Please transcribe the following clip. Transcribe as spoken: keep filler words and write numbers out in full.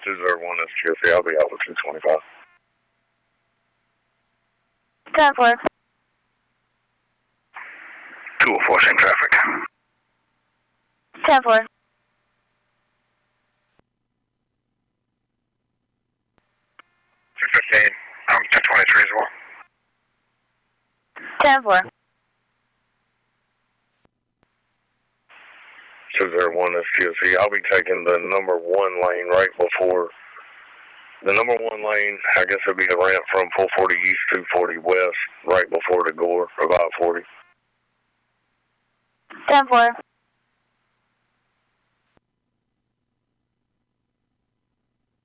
two zero one, that's G S C. I'll be out with two twenty-five. ten four. two oh four, same traffic. ten four. two fifteen, I'm two twenty-three as well. ten four. two zero one, that's G S C. I'll be taking the number one lane right before. The number one lane, I guess it'll be the ramp from four forty east, two forty west, right before the Gore, about forty. ten four.